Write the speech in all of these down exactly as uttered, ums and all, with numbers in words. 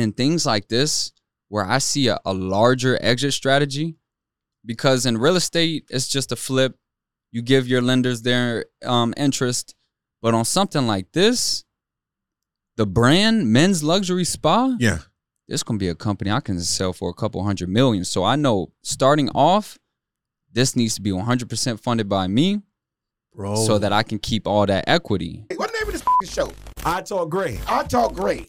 in things like this where I see a, a larger exit strategy, because in real estate, it's just a flip. You give your lenders their um, interest. But on something like this, the brand Men's Luxury Spa, yeah, this going to be a company I can sell for a couple hundred million. So I know starting off, this needs to be one hundred percent funded by me, bro, so that I can keep all that equity. Hey, what the name of this show? I Talk Gray. I Talk Gray.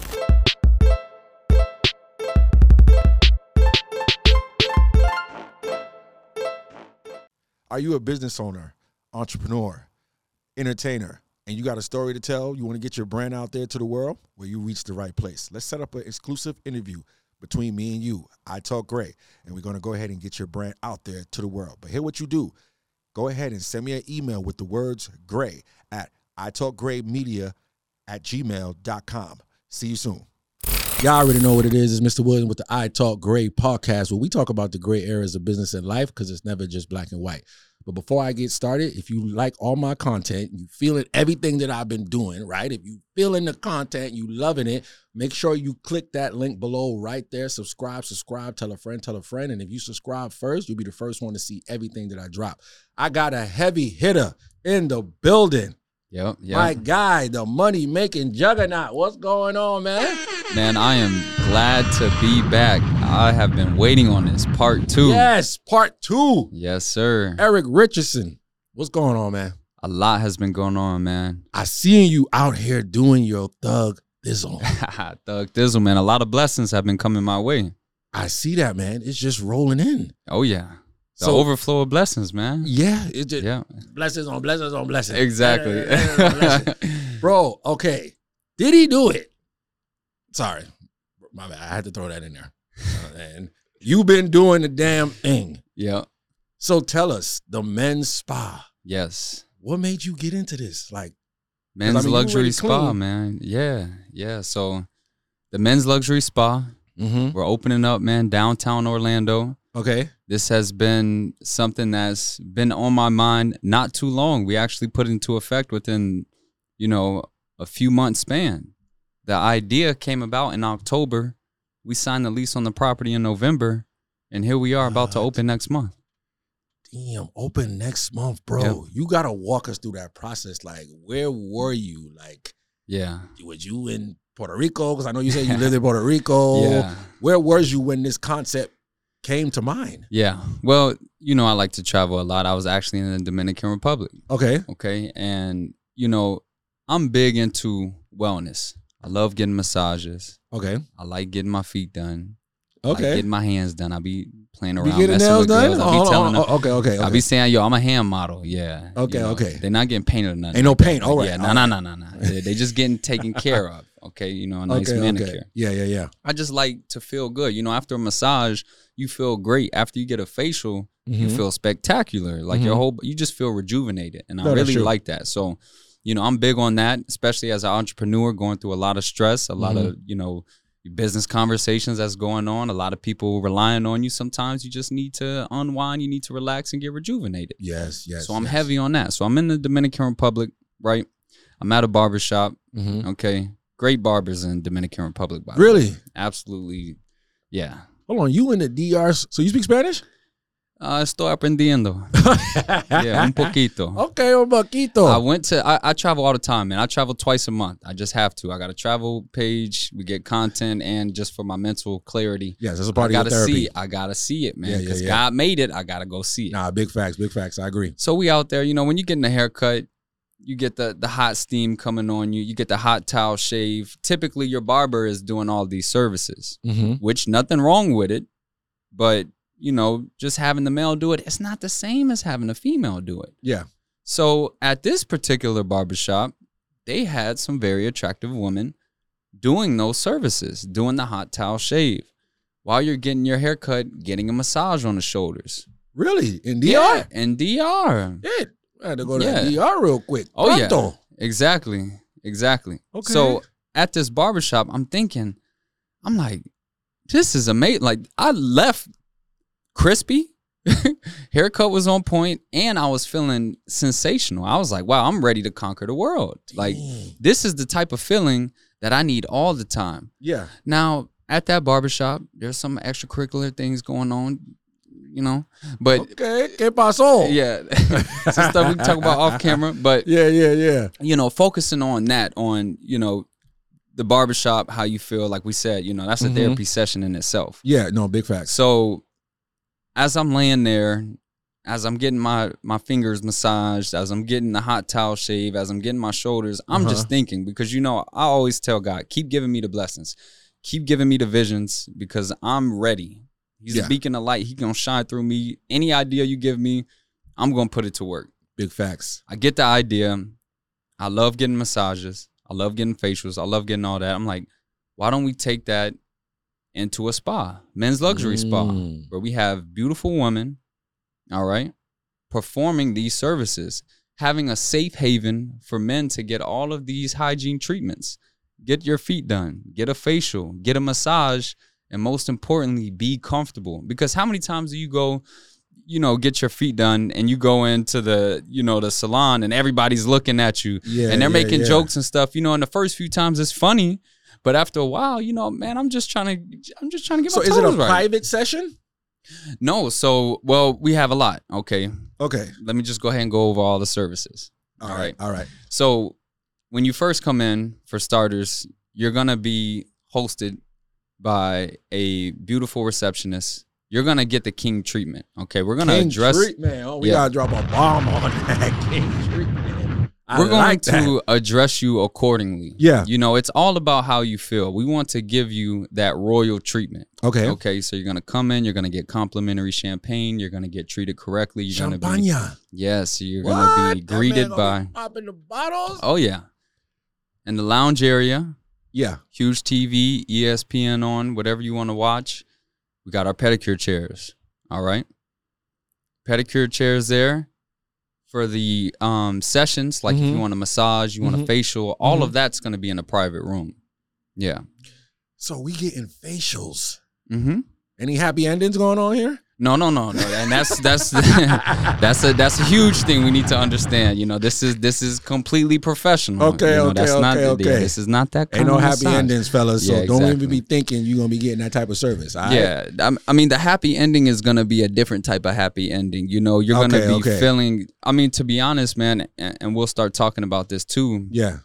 Are you a business owner, entrepreneur, entertainer, and you got a story to tell? You want to get your brand out there to the world? Well, you reached the right place. Let's set up an exclusive interview between me and you, I Talk Gray, and we're going to go ahead and get your brand out there to the world. But here what you do. Go ahead and send me an email with the words Gray at italkgraymedia at gmail dot com. See you soon. Y'all already know what it is. It's Mister Williams with the I Talk Gray podcast, where we talk about the gray areas of business and life, because it's never just black and white. But before I get started, if you like all my content, you feeling everything that I've been doing, right? If you feeling the content, you loving it, make sure you click that link below right there. Subscribe, subscribe, tell a friend, tell a friend. And if you subscribe first, you'll be the first one to see everything that I drop. I got a heavy hitter in the building. Yep, yep. My guy, the money-making juggernaut. What's going on, man? Man, I am glad to be back. I have been waiting on this part two. Yes, part two. Yes, sir. Eric Richardson. What's going on, man? A lot has been going on, man. I seen you out here doing your thug thizzle. Thug thizzle, man. A lot of blessings have been coming my way. I see that, man. It's just rolling in. Oh, yeah. The So- overflow of blessings, man. Yeah, it's just Yeah. blessings on blessings on blessings. Exactly. Bro, okay. Did he do it? Sorry. My bad. I had to throw that in there. Uh, and you've been doing the damn thing. Yeah. So tell us, the men's spa. Yes. What made you get into this? Like, Men's I mean, you Luxury already Spa, clean. man. Yeah. Yeah. So the Men's Luxury Spa, mm-hmm. we're opening up, man, downtown Orlando. Okay. This has been something that's been on my mind not too long. We actually put it into effect within, you know, a few months span. The idea came about in October. We signed the lease on the property in November, and here we are about to What? open next month. Damn, open next month, bro. Yep. You got to walk us through that process. Like, where were you? Like, Yeah. was you in Puerto Rico? Because I know you said you lived in Puerto Rico. Yeah. Where was you when this concept came to mind? Yeah. Well, you know, I like to travel a lot. I was actually in the Dominican Republic. Okay. Okay. And, you know, I'm big into wellness. I love getting massages. Okay. I like getting my feet done. I like Okay. getting my hands done. I be playing You around. getting messing nails with done? girls. I Oh, be hold telling on. them. Oh, okay, okay, I okay. be saying, yo, I'm a hand model. Yeah. Okay, You know, okay. They're not getting painted or nothing. Ain't no like that. paint. All right, Yeah. all No, right. no, no, no, no. They they just getting taken care of. Okay. You know, a nice okay, manicure. okay. Yeah, yeah, yeah. I just like to feel good. You know, after a massage, you feel great. After you get a facial, you Mhm. feel spectacular. Like your Mhm. whole, you just feel rejuvenated. And I No, that's really true. like that. So, you know, I'm big on that, especially as an entrepreneur going through a lot of stress, a lot Mhm. of, you know, business conversations that's going on, a lot of people relying on you. Sometimes you just need to unwind, you need to relax and get rejuvenated. Yes, yes. so I'm yes. heavy on that. So I'm in the Dominican Republic, right? I'm at a barbershop, Mhm. okay? Great barbers in Dominican Republic, by the way. Really? Absolutely, yeah. Hold on. You in the D R? So you speak Spanish? Uh, estoy aprendiendo. Yeah, un poquito. Okay, un poquito. I went to, I, I travel all the time, man. I travel twice a month. I just have to. I got a travel page. We get content, and just for my mental clarity, yes, that's a part I of gotta your therapy. see. I gotta see it, man. Yeah, yeah, Because yeah. God made it. I gotta go see it. Nah, big facts, big facts. I agree. So we out there. You know, when you're getting a haircut, you get the the hot steam coming on you. You get the hot towel shave. Typically, your barber is doing all these services, Mm-hmm. which nothing wrong with it, but you know, just having the male do it, it's not the same as having a female do it. Yeah. So at this particular barbershop, they had some very attractive women doing those services, doing the hot towel shave. While you're getting your haircut, getting a massage on the shoulders. Really? In D R? Yeah, in D R. Shit. I had to go to Yeah. D R real quick. Oh, yeah. Pronto. Exactly. Exactly. Okay. So at this barbershop, I'm thinking, I'm like, this is amazing. Like, I left crispy. Haircut was on point, and I was feeling sensational. I was like, wow, I'm ready to conquer the world. Like, Dang. this is the type of feeling that I need all the time. Yeah. Now, at that barbershop, there's some extracurricular things going on, you know. But okay, ¿qué pasó? Yeah, some stuff we can talk about off camera. But yeah, yeah, yeah. You know, focusing on that, on you know, the barbershop, how you feel. Like we said, you know, that's a mm-hmm. therapy session in itself. Yeah, no, big facts. So as I'm laying there, as I'm getting my my fingers massaged, as I'm getting the hot towel shave, as I'm getting my shoulders, I'm uh-huh. just thinking, because you know, I always tell God, keep giving me the blessings. Keep giving me the visions, because I'm ready. He's yeah. a beacon of light. He gonna shine through me. Any idea you give me, I'm gonna put it to work. Big facts. I get the idea. I love getting massages. I love getting facials. I love getting all that. I'm like, why don't we take that into a spa, men's luxury mm. spa, where we have beautiful women, all right, performing these services, having a safe haven for men to get all of these hygiene treatments. Get your feet done, get a facial, get a massage, and most importantly, be comfortable. Because how many times do you go, you know, get your feet done and you go into the, you know, the salon and everybody's looking at you yeah, and they're yeah, making yeah. jokes and stuff, you know, and the first few times it's funny, but after a while, you know, man, I'm just trying to, I'm just trying to get so my toes right. So is it a right. private session? No. So, well, we have a lot. Okay. Okay. Let me just go ahead and go over all the services. All, all right. right. All right. So when you first come in, for starters, you're going to be hosted by a beautiful receptionist. You're going to get the king treatment. Okay, we're going to address treatment. Oh, we yeah. got to drop a bomb on that king treatment. I we're going like to address you accordingly. Yeah. You know, it's all about how you feel. We want to give you that royal treatment. Okay. Okay, so you're going to come in, you're going to get complimentary champagne, you're going to get treated correctly. You're going to be Yes, you're going to be greeted by popping the bottles. Oh yeah. In the lounge area. Yeah. Huge T V, E S P N on, whatever you want to watch. We got our pedicure chairs. All right. Pedicure chairs there for the um, sessions. Like mm-hmm. if you want a massage, you mm-hmm. want a facial, all mm-hmm. of that's going to be in a private room. Yeah. So we getting facials. Mm-hmm. Any happy endings going on here? No, no, no, no, and that's that's that's a that's a huge thing we need to understand. You know, this is this is completely professional. Okay, you know, okay, that's okay, not, okay. Yeah, this is not that kind Ain't no of happy massage. endings, fellas. So yeah, don't exactly. even be thinking you're gonna be getting that type of service. All right? Yeah, I, I mean, the happy ending is gonna be a different type of happy ending. You know, you're gonna okay, be okay. feeling. I mean, to be honest, man, and, and we'll start talking about this too. Yeah,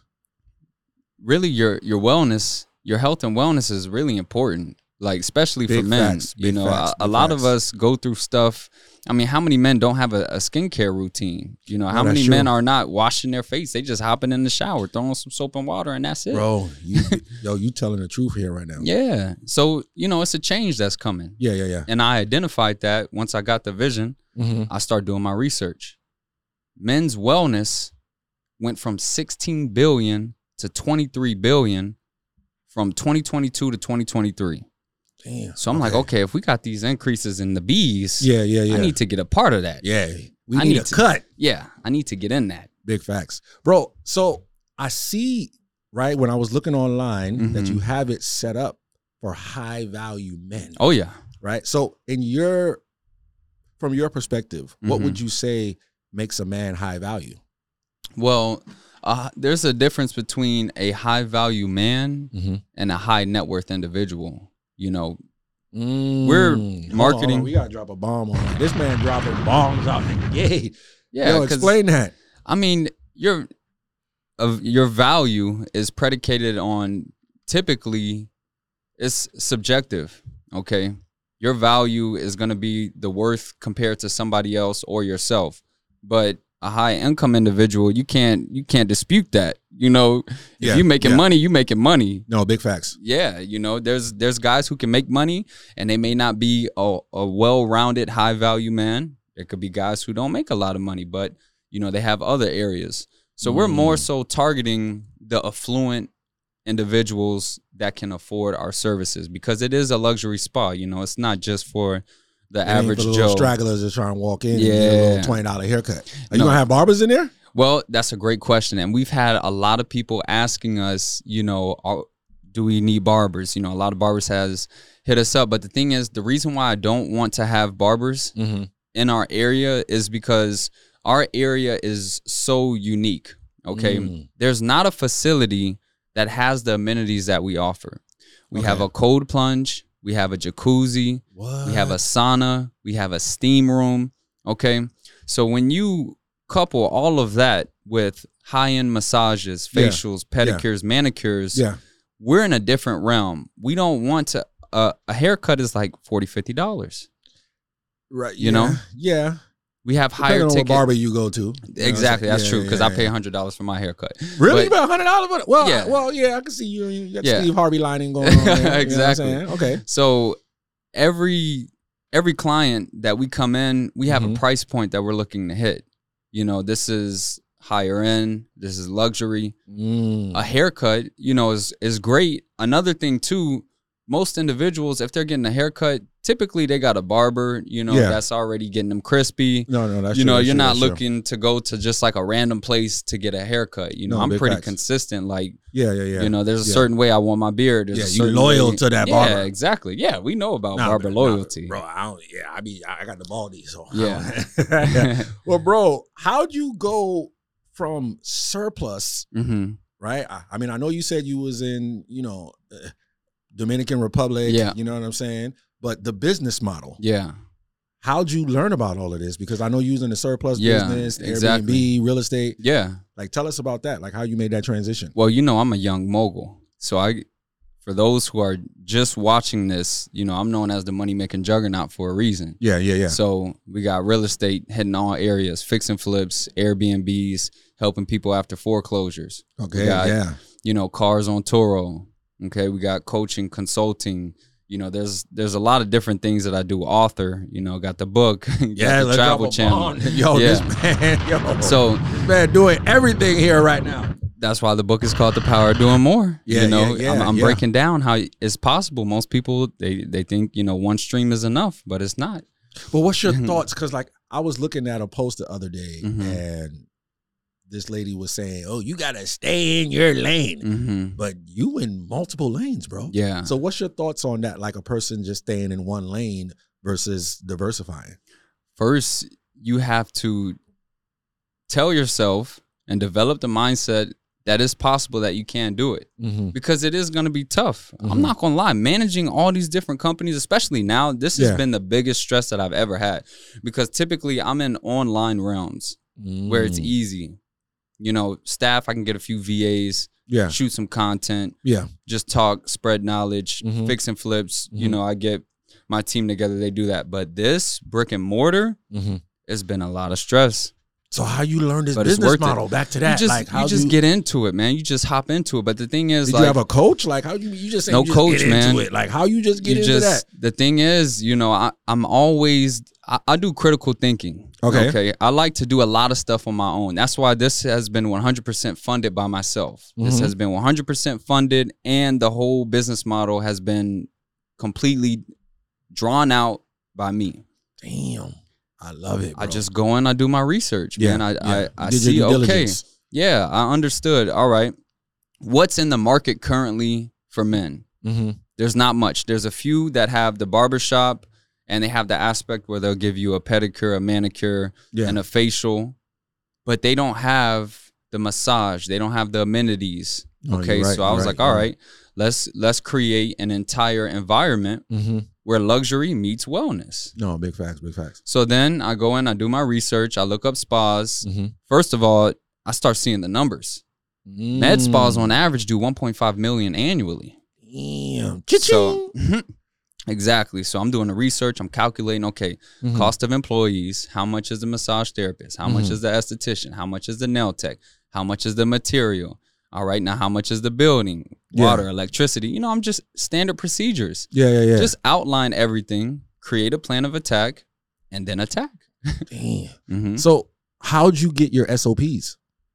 really, your your wellness, your health and wellness is really important. Like, especially big for men, facts, you know, facts, a, a lot facts. of us go through stuff. I mean, how many men don't have a, a skincare routine? You know, how no, many true. men are not washing their face? They just hopping in the shower, throwing some soap and water, and that's it. Bro, you, yo, you telling the truth here right now. Yeah. So, you know, it's a change that's coming. Yeah, yeah, yeah. And I identified that once I got the vision, mm-hmm. I started doing my research. Men's wellness went from sixteen billion to twenty-three billion from twenty twenty-two to twenty twenty-three. Damn. So I'm okay. like, okay, if we got these increases in the bees, yeah, yeah, yeah. I need to get a part of that. Yeah, we I need, need a to, cut. Yeah, I need to get in that. Big facts. Bro, so I see, right, when I was looking online mm-hmm. that you have it set up for high value men. Oh, yeah. Right? So in your, from your perspective, what mm-hmm. would you say makes a man high value? Well, uh, there's a difference between a high value man mm-hmm. and a high net worth individual. You know, mm, we're marketing. Hold on, hold on. We gotta drop a bomb on it. This man dropping bombs out the gate. Yeah, Yo, explain that. I mean, your of your value is predicated on, typically, it's subjective. Okay, your value is going to be the worth compared to somebody else or yourself, but a high income individual, you can't you can't dispute that. You know, if yeah, you making yeah. money, you making money. No, big facts. Yeah, you know, there's there's guys who can make money and they may not be a, a well-rounded, high-value man. There could be guys who don't make a lot of money, but, you know, they have other areas. So mm. we're more so targeting the affluent individuals that can afford our services, because it is a luxury spa. You know, it's not just for the it average for the Joe. Little stragglers that's trying to walk in yeah. and get a little twenty dollar haircut. Are no. you gonna have barbers in there? Well, that's a great question, and we've had a lot of people asking us, you know, are, do we need barbers? You know, a lot of barbers has hit us up, but the thing is, the reason why I don't want to have barbers mm-hmm. in our area is because our area is so unique. Okay, mm. there's not a facility that has the amenities that we offer. We Okay. have a cold plunge. We have a jacuzzi. What? We have a sauna. We have a steam room. Okay. So when you couple all of that with high-end massages, Yeah. facials, pedicures, manicures, Yeah. we're in a different realm. We don't want to, uh, a haircut is like forty dollars, fifty dollars. Right. You yeah. know? Yeah. We have Depending higher on what ticket. barber you go to. You know what I'm Exactly. saying? That's Yeah, true. yeah, Because yeah, I pay yeah. one hundred dollars for my haircut. Really? But- About one hundred dollars for it? Well, Yeah. well, yeah, I can see you. You got Yeah. Steve Harvey lining going on there. You know what I'm Exactly. saying? Okay. So every every client that we come in, we have Mhm. a price point that we're looking to hit. You know, this is higher end. This is luxury. Mm. A haircut, you know, is is great. Another thing too, most individuals, if they're getting a haircut, typically they got a barber, you know, Yeah. that's already getting them crispy. No, no, that's you true, know, that's you're true, not that's true. looking to go to just like a random place to get a haircut. You know, No, I'm big pretty facts. consistent. Like, Yeah, yeah, yeah. you know, there's a Yeah. certain way I want my beard. There's Yeah, a you certain loyal way- to that yeah, barber. exactly. Yeah, we know about Nah, barber nah, loyalty. bro. I don't, yeah, I be, I got the baldy, so Yeah. yeah. Well, bro, how'd you go from surplus? hmm Right. I, I mean, I know you said you was in, you know, uh, Dominican Republic. Yeah. You know what I'm saying? But the business model. Yeah. How'd you learn about all of this? Because I know you was in the surplus Yeah, business, Airbnb, exactly. real estate. Yeah. Like, tell us about that. Like, how you made that transition. Well, you know, I'm a young mogul. So I, for those who are just watching this, you know, I'm known as the money making juggernaut for a reason. Yeah, yeah, yeah. So we got real estate hitting all areas, fixing flips, Airbnbs, helping people after foreclosures. Okay. We got, Yeah. you know, cars on Turo. Okay. We got coaching, consulting. You know, there's there's a lot of different things that I do. Author, you know, got the book, got Yeah, the let's travel drop a channel. bomb. Yo, Yeah. this man, yo, So this man doing everything here right now. that's why the book is called The Power of Doing More. Yeah, you know, yeah, yeah, I'm, I'm yeah. breaking down how it's possible. Most people they they think, you know, one stream is enough, but it's not. Well, what's your thoughts? Because like I was looking at a post the other day, Mhm. and this lady was saying, "Oh, you gotta stay in your lane," hmm but you in multiple lanes, bro. Yeah. So, what's your thoughts on that? Like a person just staying in one lane versus diversifying. First, you have to tell yourself and develop the mindset that it's possible that you can do it, Mm-hmm. because it is going to be tough. Mhm. I'm not going to lie. Managing all these different companies, especially now, this has Yeah. been the biggest stress that I've ever had, because typically I'm in online realms where Mm. it's easy. You know, staff, I can get a few V As, Yeah, shoot some content, yeah, just talk, spread knowledge, Mhm. fix and flips. You Mhm. know, I get my team together, they do that. But this brick and mortar, mm-hmm. it's been a lot of stress. So, how you learn this But it's business worth it. model? Back to that, you just, like how you just you, get into it, man. You just hop into it. But the thing is, Did like, you have a coach? Like how you you just say No you just coach, get man. into it? Like how you just get you into just, that? the thing is, you know, I, I'm always, I, I do critical thinking. Okay. Okay. I like to do a lot of stuff on my own. That's why this has been one hundred percent funded by myself. This Mhm. has been one hundred percent funded, and the whole business model has been completely drawn out by me. Damn, I love it. Bro. I just go in, I do my research, Yeah, man. I, yeah. I, I Did your see, due okay. diligence. Yeah, I understood. All right. What's in the market currently for men? Mm-hmm. There's not much. There's a few that have the barbershop, and they have the aspect where they'll give you a pedicure, a manicure, Yeah. and a facial, but they don't have the massage. They don't have the amenities. No, Okay, you're right, so I you're was right, like, all you're right, let's let's create an entire environment Mm-hmm. where luxury meets wellness. No, big facts, big facts. So then I go in, I do my research, I look up spas. Mm-hmm. First of all, I start seeing the numbers. Mm. Med spas on average do one point five million annually. Damn. So exactly. So I'm doing the research. I'm calculating, okay, Mhm. cost of employees. How much is the massage therapist? How much Mhm. is the esthetician? How much is the nail tech? How much is the material? All right. Now, how much is the building? Yeah. Water, electricity. You know, I'm just standard procedures. Yeah, yeah, yeah. Just outline everything, create a plan of attack, and then attack. Damn. hmm So, how'd you get your S O Ps?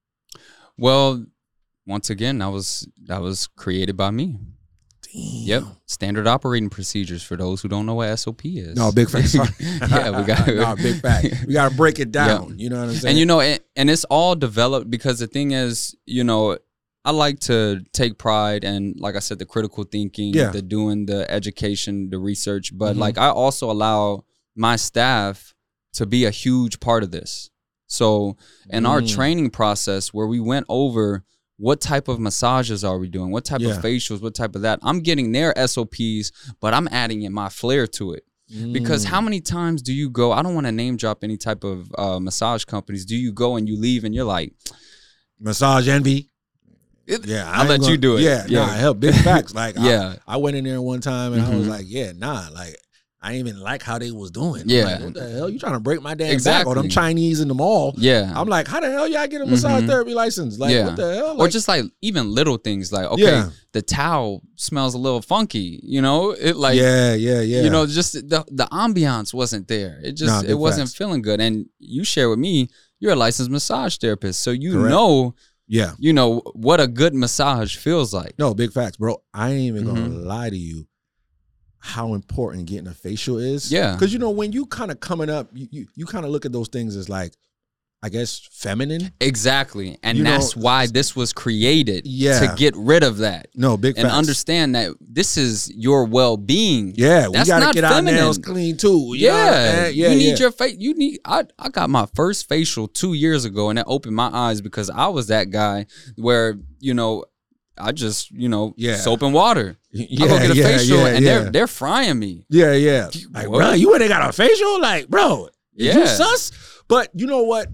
Well, once again, that was that was created by me. Damn. Yep. Standard operating procedures for those who don't know what S O P is. No, big fact. Sorry. Yeah, we got no, big fact. We got to break it down. Yeah. You know what I'm saying? And you know, and, and it's all developed because the thing is, you know, I like to take pride and, like I said, the critical thinking, Yeah. the doing the education, the research. But Mhm. like I also allow my staff to be a huge part of this. So in our Mm. training process where we went over what type of massages are we doing? What type Yeah. of facials? What type of that? I'm getting their S O Ps, but I'm adding in my flair to it. Because how many times do you go? I don't want to name drop any type of uh, massage companies. Do you go and you leave and you're like, Massage envy. it, Yeah, I'll ain't let gonna- you do it. Yeah, yeah. Nah, hell, big facts. Like, Yeah. I, I went in there one time and I was Mhm. like, yeah, nah, like, I didn't even like how they was doing. I'm Yeah. like, what the hell? You trying to break my damn back? Exactly. Or them Chinese in the mall? Yeah. I'm like, how the hell y'all get a massage Mhm. therapy license? Like, Yeah. what the hell? or Like, just like even little things like, okay, Yeah. the towel smells a little funky, you know? It like, yeah, yeah, yeah. you know, just the, the ambiance wasn't there. It just, Nah, big it wasn't facts. feeling good. And you share with me, you're a licensed massage therapist. So you Correct. know, yeah. you know what a good massage feels like. No, big facts, bro. I ain't even gonna Mhm. lie to you how important getting a facial is. Yeah. Because, you know, when you kind of coming up, you, you, you kind of look at those things as like, I guess, feminine. Exactly. And You know, that's why this was created Yeah. to get rid of that. No, big And facts. understand that this is your well-being. Yeah, we That's gotta not get our feminine. nails clean too. You know what I'm Yeah, saying? yeah, you need yeah. your face. You need. I I got my first facial two years ago, and that opened my eyes because I was that guy where you know I just you know Yeah. soap and water. yeah, I go get a yeah, facial, yeah, and yeah. they're they're frying me. Yeah, yeah. Like, What? bro, you ain't got a facial? Like, bro, is you Yeah. sus? But you know what?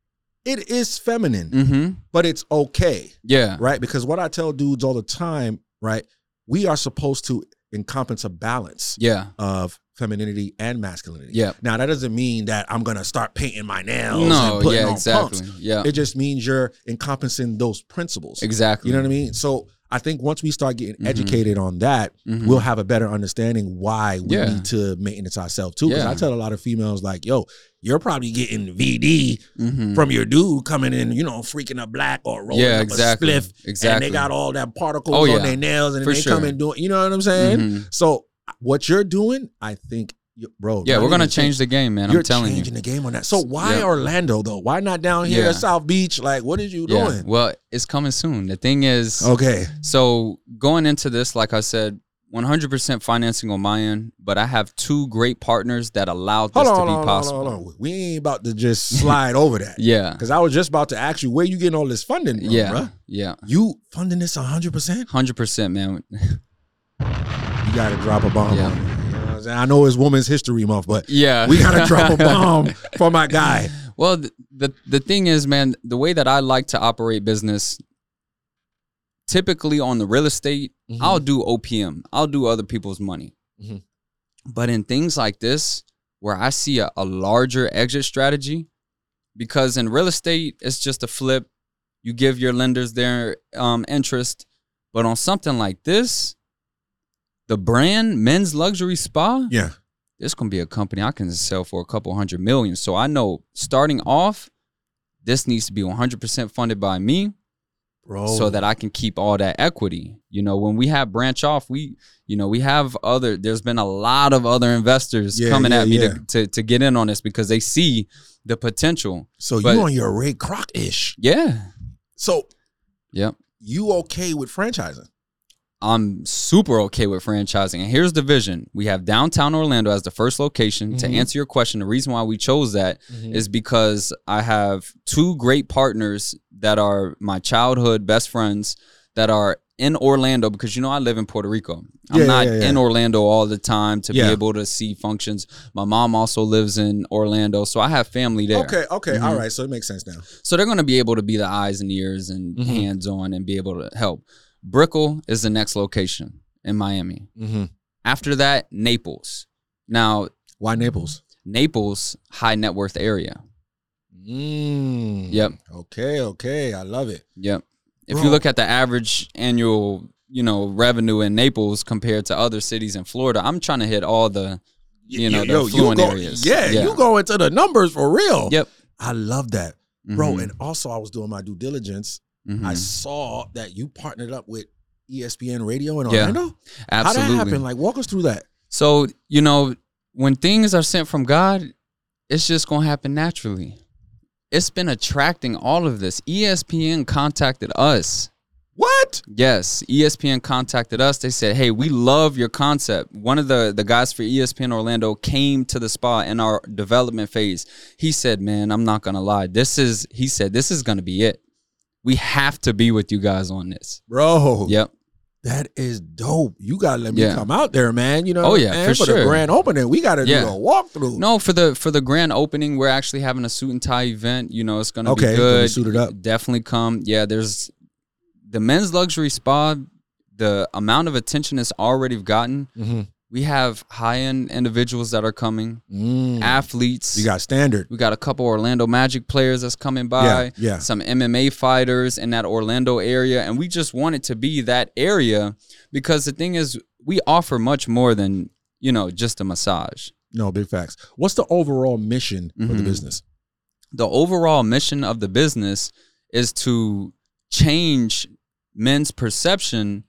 It is feminine, Mm-hmm. but it's okay, Yeah. right? Because what I tell dudes all the time, right? We are supposed to encompass a balance Yeah. of femininity and masculinity. Yeah. Now, that doesn't mean that I'm going to start painting my nails No. and putting Yeah. on Exactly. pumps. Yeah. It just means you're encompassing those principles. Exactly. You know what I mean? So I think once we start getting Mhm. educated on that, Mhm. we'll have a better understanding why we Yeah. need to maintenance ourselves too. Because Yeah. I tell a lot of females like, yo, you're probably getting V D Mhm. from your dude coming in, you know, freaking a black or rolling Yeah, up exactly. a spliff. Exactly. And they got all that particles Oh, on yeah. their nails and For they sure. come in doing, you know what I'm saying? Mhm. So what you're doing, I think, you- bro. Yeah, not we're gonna even change the game, man. You're I'm telling changing you. the game on that. So why Yeah. Orlando though? Why not down here Yeah. at South Beach? Like, what is you Yeah. doing? Well, it's coming soon. The thing is, Okay. so going into this, like I said, one hundred percent financing on my end, but I have two great partners that allowed this Hold on, to hold be on, possible. hold on, hold on. We ain't about to just slide over that. Yeah. Because I was just about to ask you where you getting all this funding from, Yeah. bruh? Yeah. You funding this one hundred percent? one hundred percent, man. You got to drop a bomb Yeah. on it. You know what I'm saying? I know it's Women's History Month, but Yeah. we got to drop a bomb for my guy. Well, the, the the thing is, man, the way that I like to operate business, typically on the real estate, Mhm. I'll do O P M. I'll do other people's money. Mhm. But in things like this, where I see a, a larger exit strategy, because in real estate, it's just a flip. You give your lenders their um, interest. But on something like this, the brand Men's Luxury Spa, Yeah. this going to be a company I can sell for a couple hundred million. So I know starting off, this needs to be one hundred percent funded by me. Bro. So that I can keep all that equity. You know, when we have branch off, we, you know, we have other, there's been a lot of other investors Yeah, coming yeah, at me yeah. to, to to get in on this because they see the potential. So but- you on your Ray Kroc-ish. Yeah. So Yep. you okay with franchising? I'm super okay with franchising. And here's the vision. We have downtown Orlando as the first location. To Mhm. answer your question, the reason why we chose that is because I have two great partners that are my childhood best friends that are in Orlando because, you know, I live in Puerto Rico. I'm Yeah, not yeah, yeah. in Orlando all the time to Yeah. be able to see functions. My mom also lives in Orlando, so I have family there. Okay, okay, Mhm. all right. So it makes sense now. So they're going to be able to be the eyes and ears and Mhm. hands on and be able to help. Brickell is the next location in Miami. Mm-hmm. After that, Naples. Now, Why Naples? Naples, high net worth area. Mm. Yep. Okay, okay. I love it. Yep. If Bro. you look at the average annual, you know, revenue in Naples compared to other cities in Florida, I'm trying to hit all the, you know, the you affluent go, areas. Yeah, Yeah. you go into the numbers for real. Yep. I love that. Bro, Mhm. and also I was doing my due diligence. Mhm. I saw that you partnered up with E S P N Radio in Yeah, Orlando. Absolutely. How that happen? Like, walk us through that. So, you know, when things are sent from God, it's just going to happen naturally. It's been attracting all of this. E S P N contacted us. What? Yes, E S P N contacted us. They said, hey, we love your concept. One of the, the guys for E S P N Orlando came to the spa in our development phase. He said, man, I'm not going to lie. This is, he said, this is going to be it. We have to be with you guys on this. Bro. Yep. That is dope. You gotta let me Yeah. come out there, man. You know, Oh, yeah, man, for for the sure. grand opening, we gotta Yeah. do a walkthrough. No, for the for the grand opening, we're actually having a suit and tie event. You know, it's gonna Okay, be gonna be good. suited up. Definitely come. Yeah, there's the men's luxury spa. The amount of attention it's already gotten. Mm-hmm. We have high end individuals that are coming, Mm. athletes. You got standard. We got a couple Orlando Magic players that's coming by. Yeah, yeah. Some M M A fighters in that Orlando area. And we just want it to be that area because the thing is, we offer much more than, you know, just a massage. No, big facts. What's the overall mission for the Mhm. business? The overall mission of the business is to change men's perception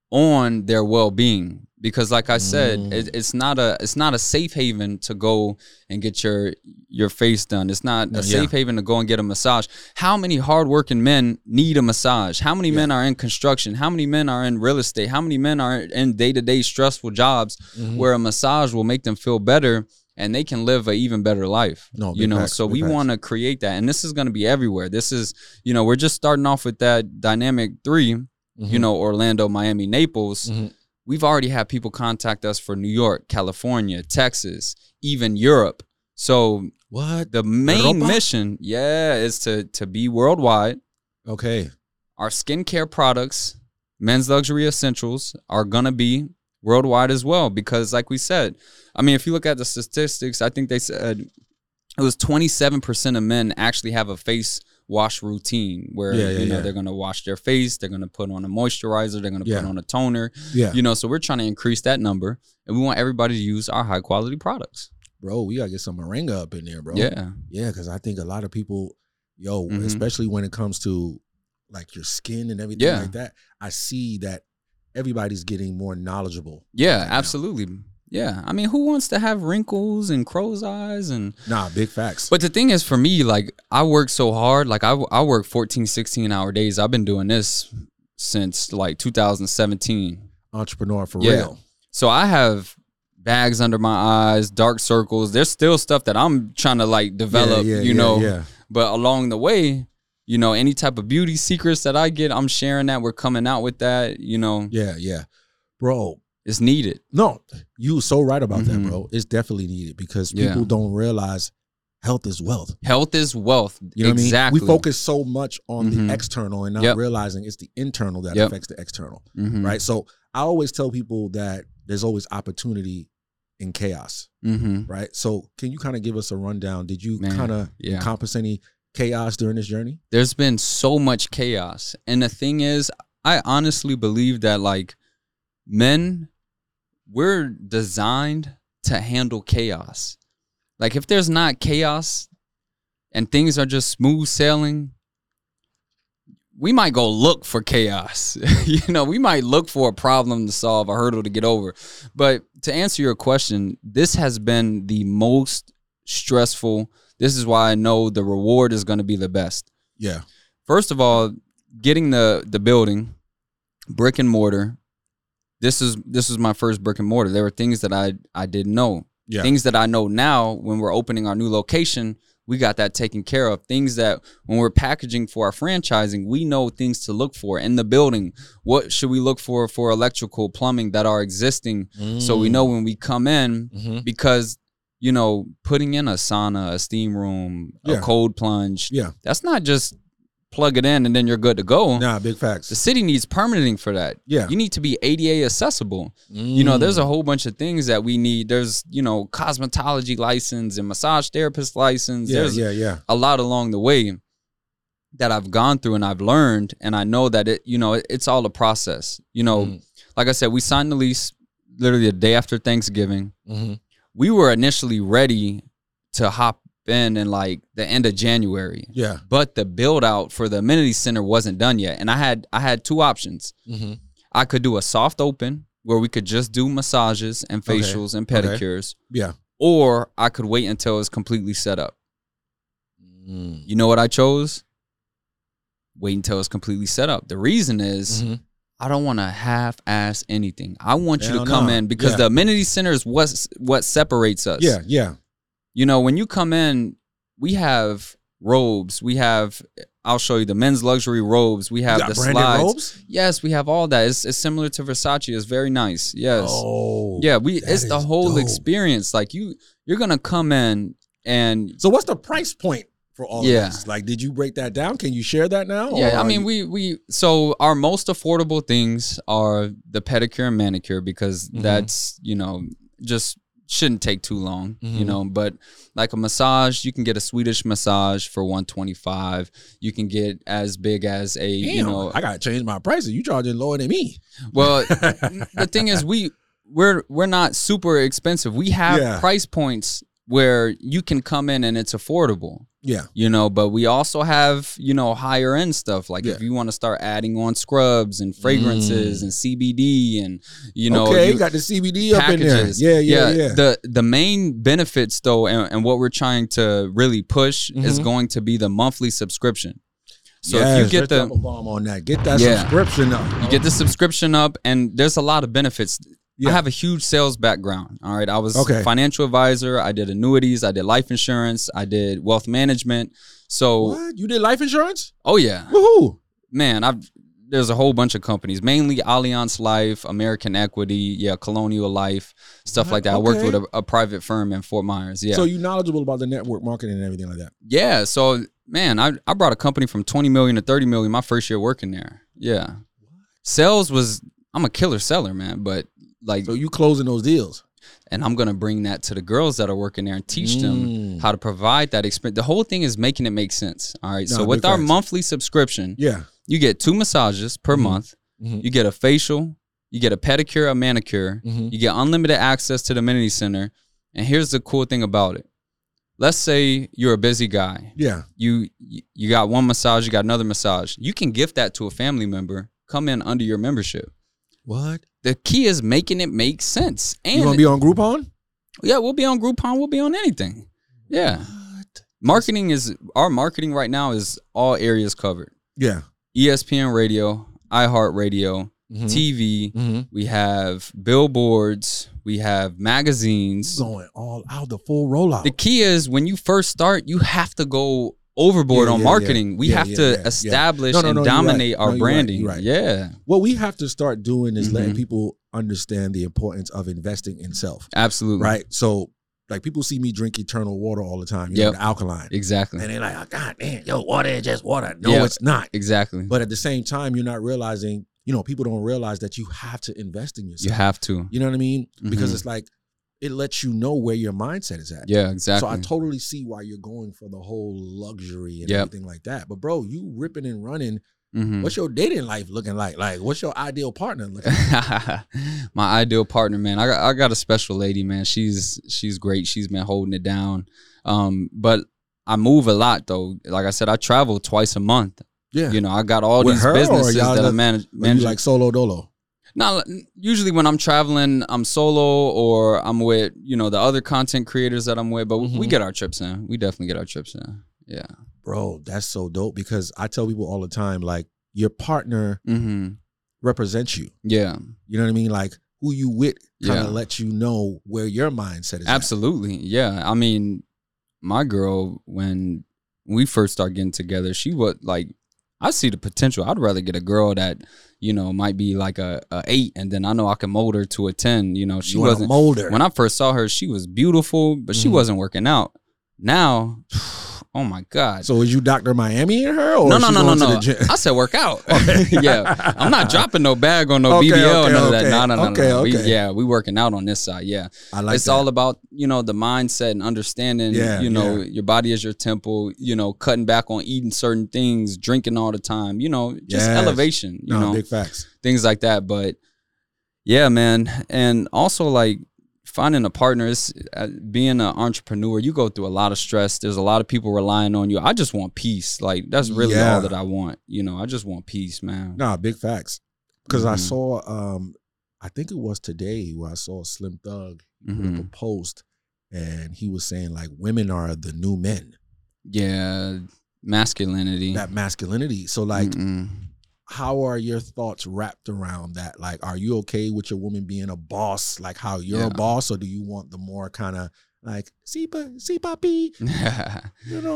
on their well-being. Because like I said, Mm. it, it's not a it's not a safe haven to go and get your your face done. It's not No, a yeah. safe haven to go and get a massage. How many hardworking men need a massage? How many Yeah. men are in construction? How many men are in real estate? How many men are in day-to-day stressful jobs Mhm. where a massage will make them feel better and they can live an even better life? No, you big know, facts, so big we facts. want to create that. And this is going to be everywhere. This is, you know, we're just starting off with that dynamic three, Mhm. you know, Orlando, Miami, Naples. Mhm. We've already had people contact us for New York, California, Texas, even Europe. So What? the main Europa? mission, yeah, is to to be worldwide. Okay. Our skincare products, men's luxury essentials, are gonna be worldwide as well. Because like we said, I mean, if you look at the statistics, I think they said it was twenty-seven percent of men actually have a face wash routine where Yeah, yeah, you know yeah. they're gonna wash their face, they're gonna put on a moisturizer, they're gonna Yeah. put on a toner. Yeah. You know, so we're trying to increase that number, and we want everybody to use our high quality products. Bro, we gotta get some moringa up in there, bro. Yeah, Yeah, because I think a lot of people, yo, Mhm. especially when it comes to like your skin and everything Yeah. like that, I see that everybody's getting more knowledgeable. yeah, right now. absolutely. Yeah, I mean, who wants to have wrinkles and crow's eyes and? Nah, big facts. But the thing is, for me, like I work so hard. Like I I work fourteen, sixteen hour days. I've been doing this since like two thousand seventeen. Entrepreneur for Yeah. real. So I have bags under my eyes, dark circles. There's still stuff that I'm trying to like develop, yeah, you yeah, know. yeah. But along the way, you know, any type of beauty secrets that I get, I'm sharing that. We're coming out with that. You know, Yeah, yeah. Bro, it's needed. no, you so right about that, Mhm. bro. It's definitely needed because Yeah. people don't realize health is wealth. Health is wealth. You know exactly. what I mean? We focus so much on Mhm. the external and not Yep. realizing it's the internal that Yep. affects the external, Mhm. right? So I always tell people that there's always opportunity in chaos, Mhm. right? So can you kind of give us a rundown? Did you Man, kind of yeah. encompass any chaos during this journey? There's been so much chaos. And the thing is, I honestly believe that like men, we're designed to handle chaos. Like if there's not chaos and things are just smooth sailing, we might go look for chaos. You know, we might look for a problem to solve, a hurdle to get over. But to answer your question, this has been the most stressful. This is why I know the reward is going to be the best. Yeah. First of all, getting the the building, brick and mortar. This is this was my first brick and mortar. There were things that I I didn't know. Yeah. Things that I know now when we're opening our new location, we got that taken care of. Things that when we're packaging for our franchising, we know things to look for in the building. What should we look for for electrical, plumbing that are existing, so we know when we come in, Mm-hmm. because you know, putting in a sauna, a steam room, Yeah. a cold plunge, Yeah. that's not just plug it in and then you're good to go. Nah, big facts. The city needs permitting for that. Yeah. You need to be A D A accessible. You know, there's a whole bunch of things that we need. There's, you know, cosmetology license and massage therapist license. yeah, There's yeah, yeah. a lot along the way that I've gone through and I've learned. And I know that it, you know, it, it's all a process. You know, Mhm. like I said, we signed the lease literally the day after Thanksgiving. Mm-hmm. We were initially ready to hop in in like the end of January. Yeah. But the build out for the amenity center wasn't done yet. And I had I had two options. Mm-hmm. I could do a soft open where we could just do massages and Okay. facials and Okay. pedicures, Yeah. or I could wait until it's completely set up. Mm. You know what I chose? Wait until it's completely set up. The reason is Mhm. I don't want to half-ass anything. I want you Hell to come no. in because Yeah. the amenity center is what's, what separates us. Yeah, yeah. You know, when you come in, we have robes. We have, I'll show you the men's luxury robes. We have You got the branded slides. robes? Yes, we have all that. It's, it's similar to Versace. It's very nice. Yes. Oh, yeah, we. that It's the is whole dope. experience. Like you, you're gonna come in and So what's the price point for all Yeah. of this? Like, did you break that down? Can you share that now? or yeah. I are mean, you- we we. So our most affordable things are the pedicure and manicure because Mhm. that's you know just shouldn't take too long. You Mhm. know, but like a massage, you can get a Swedish massage for one twenty-five. You can get as big as a Damn, you know. I gotta change my prices. You charging lower than me. Well, the thing is, we we're we're not super expensive. We have Yeah. price points where you can come in and it's affordable. Yeah. You know, but we also have, you know, higher end stuff. Like Yeah. if you want to start adding on scrubs and fragrances Mm. and C B D and, you know, okay, you- you got the C B D up in there. packages. Yeah, yeah, yeah. The the main benefits though, and, and what we're trying to really push is Mhm. going to be the monthly subscription. So Yes, if you get let's the drop a bomb on that. Get that Yeah. subscription up. you get the subscription up, and there's a lot of benefits. Yeah. I have a huge sales background. All right. I was Okay. a financial advisor. I did annuities. I did life insurance. I did wealth management. So, What? You did life insurance? oh yeah, Woohoo! man, I've there's a whole bunch of companies, mainly Allianz Life, American Equity, yeah, Colonial Life, stuff What? like that. I worked Okay. with a, a private firm in Fort Myers. Yeah. So you knowledgeable about the network marketing and everything like that. yeah. So, man, I, I brought a company from twenty million to thirty million my first year working there. Yeah. Sales was, I'm a killer seller, man, but like, So you closing those deals. and I'm going to bring that to the girls that are working there and teach them Mm. how to provide that experience. The whole thing is making it make sense. All right. Nah, so with big our facts. monthly subscription, Yeah. you get two massages per Mhm. month. Mhm. You get a facial, you get a pedicure, a manicure, Mhm. you get unlimited access to the amenity center. And here's the cool thing about it. Let's say you're a busy guy. Yeah. You you got one massage, you got another massage. You can gift that to a family member. Come in under your membership. What? The key is making it make sense. And You gonna be on Groupon? yeah, we'll be on Groupon. We'll be on anything. Yeah. What? Marketing is, our marketing right now is all areas covered. Yeah. E S P N Radio, iHeartRadio, Mhm. T V. Mhm. We have billboards. We have magazines. Going all out, the full rollout. The key is when you first start, you have to go overboard Yeah, on yeah, marketing. yeah. We Yeah, have yeah, to yeah, yeah. establish No, no, and no, you're right. dominate No, our you're right, branding. you're right. Yeah, What we have to start doing is letting Mhm. people understand the importance of investing in self. absolutely. Right. So, like, people see me drink eternal water all the time. You Yep. know, the alkaline. Exactly. And they're like, oh, God damn, yo, water is just water. No, Yeah. it's not. Exactly. But at the same time, you're not realizing, you know, people don't realize that you have to invest in yourself. You have to. You know what I mean? Because Mhm. it's like, it lets you know where your mindset is at. Yeah, exactly. So I totally see why you're going for the whole luxury and Yep. everything like that. But bro, you ripping and running. Mhm. What's your dating life looking like? Like, what's your ideal partner looking like? My ideal partner, man. I got I got a special lady, man. She's she's great. She's been holding it down. Um, but I move a lot though. Like I said, I travel twice a month. Yeah. You know, I got all With these her, or businesses y'all that I just- manage. Or you manage. like solo dolo? Now, usually when I'm traveling, I'm solo or I'm with, you know, the other content creators that I'm with, but we Mhm. get our trips in. We definitely get our trips in. Yeah. Bro, that's so dope because I tell people all the time, like, your partner Mm-hmm. represents you. Yeah. You know what I mean? Like, who you with kind of Yeah. lets you know where your mindset is at. Absolutely. Yeah. I mean, my girl, when we first started getting together, she was like, I see the potential. I'd rather get a girl that, you know, might be like a, a eight and then I know I can mold her to a ten. You know, she You want a wasn't, molder. when I first saw her, she was beautiful, but she Mhm. wasn't working out. Now, oh my God. So is you Doctor Miami in her? Or No, is no, she no, no, going to no. the gym? I said work out. yeah. I'm not dropping no bag on no Okay, B B L or okay, none of that. okay. No, no, no, Okay, no. We, okay. yeah, we working out on this side. Yeah. I like It's that. all about, you know, the mindset and understanding, Yeah, you know, yeah. your body is your temple, you know, cutting back on eating certain things, drinking all the time, you know, just Yes. elevation, you no, know, big facts. things like that. But yeah, man. And also like finding a partner is uh, being an entrepreneur. You go through a lot of stress. There's a lot of people relying on you. I just want peace. Like that's really Yeah. all that I want. You know, I just want peace, man. Nah, big facts. Because I Mhm. saw, um, I think it was today where I saw Slim Thug put up a Mhm. post and he was saying like women are the new men, Yeah, masculinity. that masculinity. So like, Mm-mm. how are your thoughts wrapped around that? Like, are you okay with your woman being a boss, like how you're Yeah. a boss, or do you want the more kind of like, see, pa- see, papi, you know?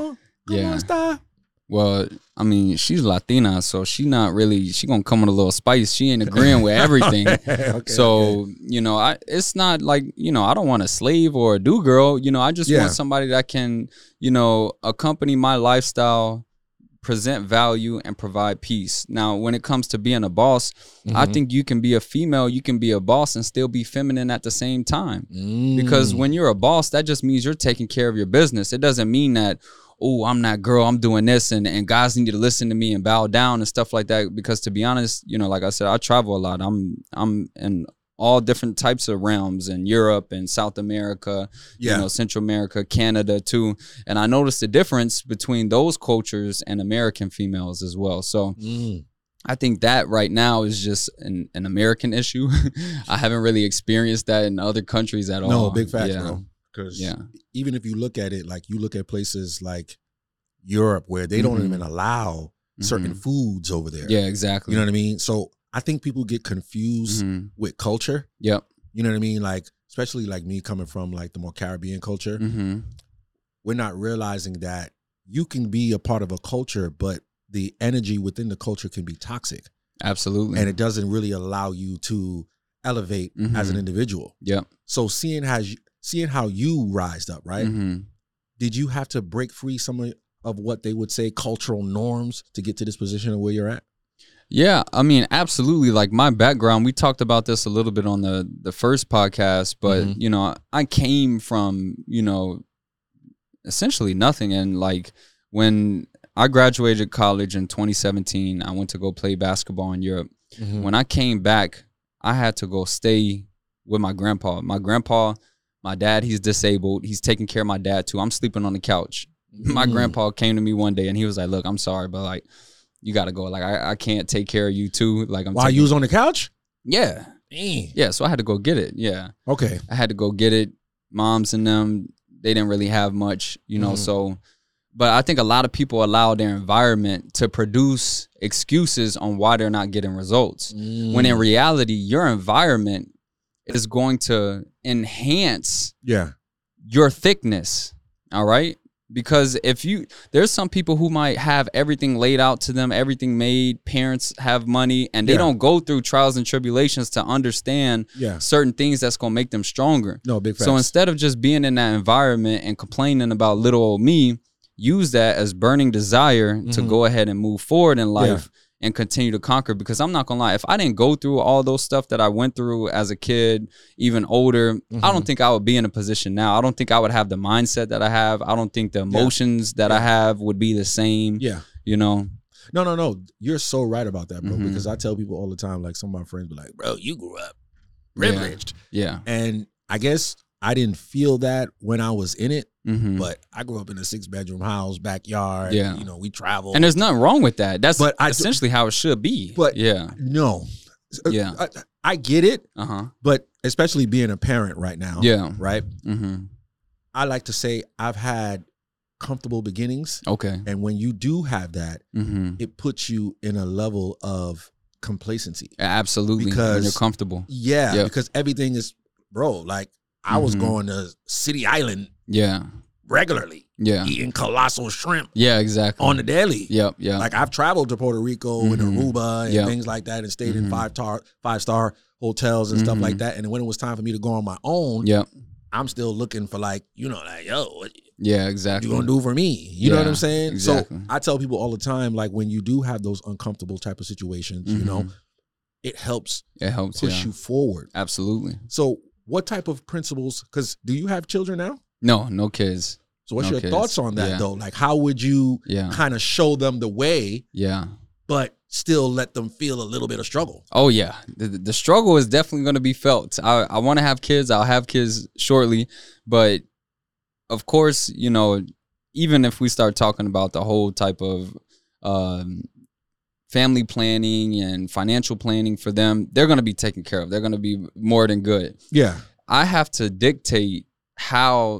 Come Yeah. on, stop. Well, I mean, she's Latina, so she not really. She gonna come with a little spice. She ain't agreeing with everything. Okay, so okay. you know, I it's not like you know I don't want a slave or a do girl. You know, I just Yeah. want somebody that can you know accompany my lifestyle, present value, and provide peace. Now, when it comes to being a boss, I Mhm. think you can be a female, you can be a boss, and still be feminine at the same time. Mm. Because when you're a boss, that just means you're taking care of your business. It doesn't mean that, oh, I'm that girl, I'm doing this, and, and guys need to listen to me and bow down and stuff like that. Because to be honest, you know, like I said, I travel a lot. I'm I'm in all different types of realms in Europe and South America, Yeah. you know, Central America, Canada too. And I noticed the difference between those cultures and American females as well. So Mm. I think that right now is just an, an American issue. I haven't really experienced that in other countries at all. No, big facts, yeah. bro. Because Yeah. even if you look at it, like you look at places like Europe where they don't Mhm. even allow certain Mhm. foods over there. Yeah, exactly. You know what I mean? So I think people get confused Mhm. with culture. Yep. You know what I mean? Like, especially like me coming from like the more Caribbean culture, Mm-hmm. we're not realizing that you can be a part of a culture, but the energy within the culture can be toxic. Absolutely. And it doesn't really allow you to elevate Mhm. as an individual. Yep. So seeing how you, seeing how you rised up, right? Mhm. Did you have to break free some of, of what they would say cultural norms to get to this position of where you're at? Yeah, I mean, absolutely. Like my background, we talked about this a little bit on the the first podcast, but Mhm. you know, I came from, you know, essentially nothing. And like when I graduated college in twenty seventeen, I went to go play basketball in Europe. Mhm. When I came back, I had to go stay with my grandpa. My grandpa, my dad, he's disabled. He's taking care of my dad too. I'm sleeping on the couch. My Mm. grandpa came to me one day and he was like, look, I'm sorry, but like, you got to go. Like, I, I can't take care of you too. Like, I'm While taking- you was on the couch? Yeah. Dang. Yeah. So I had to go get it. Yeah. Okay. I had to go get it. Moms and them, they didn't really have much, you know, Mhm. so. But I think a lot of people allow their environment to produce excuses on why they're not getting results. When in Mm. reality, your environment is going to enhance Yeah. your thickness. All right. Because if you, there's some people who might have everything laid out to them, everything made, parents have money, and they Yeah. don't go through trials and tribulations to understand Yeah. certain things that's going to make them stronger. No, big facts. So instead of just being in that environment and complaining about little old me, use that as burning desire to Mhm. go ahead and move forward in life and continue to conquer. Because I'm not gonna lie, if I didn't go through all those stuff that I went through as a kid, even older, I Mhm. don't think I would be in a position now. I don't think I would have the mindset that I have. I don't think the emotions that I Yeah. have would be the same. Yeah. You know? No, no, no. You're so right about that, bro. Mhm. Because I tell people all the time, like some of my friends be like, bro, you grew up Yeah. privileged. Yeah. And I guess I didn't feel that when I was in it, Mm-hmm. but I grew up in a six bedroom house, backyard. Yeah. You know, we traveled. And there's nothing wrong with that. That's But I do- essentially how it should be. But- yeah. no. Yeah. I, I get it, Uh-huh. but especially being a parent right now. Yeah. Right. Mm-hmm. I like to say I've had comfortable beginnings. Okay. And when you do have that, Mm-hmm. it puts you in a level of complacency. Absolutely. When Because- you're comfortable. Yeah. Yep. Because everything is, bro, like I was Mhm. going to City Island Yeah. regularly, Yeah. eating colossal shrimp Yeah, exactly. on the daily. Yep, yeah. Like I've traveled to Puerto Rico and Mhm. Aruba and Yep. things like that and stayed Mhm. in five star five star hotels and stuff Mhm. like that. And when it was time for me to go on my own, Yep. I'm still looking for like, you know, like, yo, what Yeah, exactly. you gonna do for me? You know what Yeah, I'm saying? exactly. So I tell people all the time, like when you do have those uncomfortable type of situations, you know, Mhm. it helps It helps, push yeah. you forward. Absolutely. So what type of principles, because do you have children now? No, no kids. So what's No your kids. thoughts on that Yeah. though? Like how would you Yeah. kind of show them the way, Yeah. but still let them feel a little bit of struggle? Oh yeah, the, the struggle is definitely going to be felt. I, I want to have kids. I'll have kids shortly, but of course, you know, even if we start talking about the whole type of um, family planning and financial planning for them, they're going to be taken care of. They're going to be more than good. Yeah. I have to dictate how.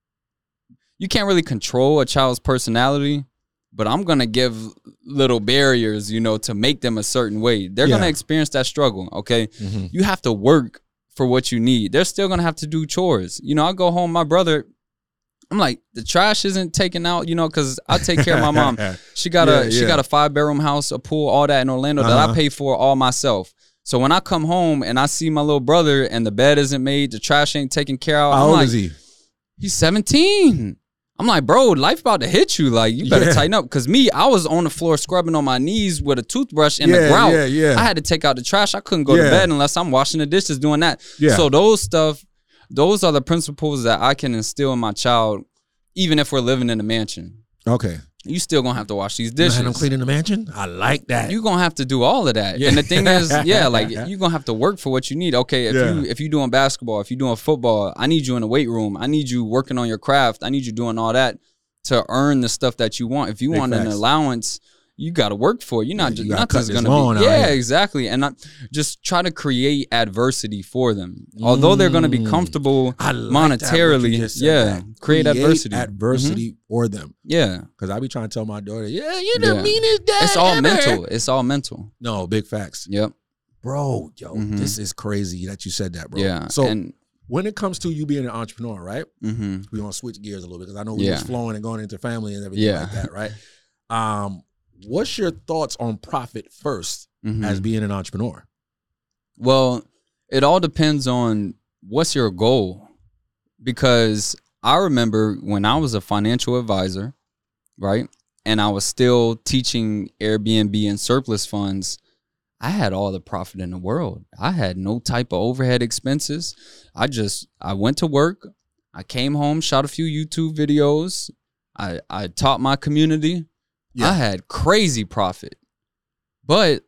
You can't really control a child's personality, but I'm going to give little barriers, you know, to make them a certain way. They're Yeah. going to experience that struggle, okay? Mhm. You have to work for what you need. They're still going to have to do chores. You know, I go home, my brother, I'm like, the trash isn't taken out, you know, because I take care of my mom. She got Yeah, a she yeah. got a five bedroom house, a pool, all that in Orlando that Uh-huh. I pay for all myself. So when I come home and I see my little brother and the bed isn't made, the trash ain't taken care of, How I'm old like, is he? he's seventeen. I'm like, bro, life about to hit you. Like, you better Yeah. tighten up. Because me, I was on the floor scrubbing on my knees with a toothbrush in Yeah, the grout. yeah, yeah. I had to take out the trash. I couldn't go Yeah. to bed unless I'm washing the dishes doing that. Yeah. So those stuff, those are the principles that I can instill in my child, even if we're living in a mansion. Okay. You still gonna have to wash these You dishes. had him cleaning the mansion? I like that. You're gonna have to do all of that. Yeah. And the thing is, yeah, like you're gonna have to work for what you need. Okay, if Yeah. you if you're doing basketball, if you're doing football, I need you in the weight room. I need you working on your craft. I need you doing all that to earn the stuff that you want. If you Big want an facts. allowance, you gotta work for it. You're not Yeah, just you gotta not cut just this gonna lawn be out Yeah, here. exactly. And I just try to create adversity for them. Although they're gonna be Mm. comfortable I like that, what you monetarily, just said, yeah. that. Create, adversity. adversity for them. Yeah. Because I be trying to tell my daughter, yeah, you're the Yeah. meanest dad It's all ever. mental. It's all mental. No, big facts. Yep. Bro, yo, Mhm. this is crazy that you said that, bro. Yeah. So and when it comes to you being an entrepreneur, right? hmm We're gonna switch gears a little bit because I know we Yeah. was flowing and going into family and everything Yeah. like that, right? Um, what's your thoughts on profit first hmm as being an entrepreneur? Well, it all depends on what's your goal. Because I remember when I was a financial advisor, right? And I was still teaching Airbnb and surplus funds. I had all the profit in the world. I had no type of overhead expenses. I just, I went to work. I came home, shot a few YouTube videos. I, I taught my community. Yeah. I had crazy profit. But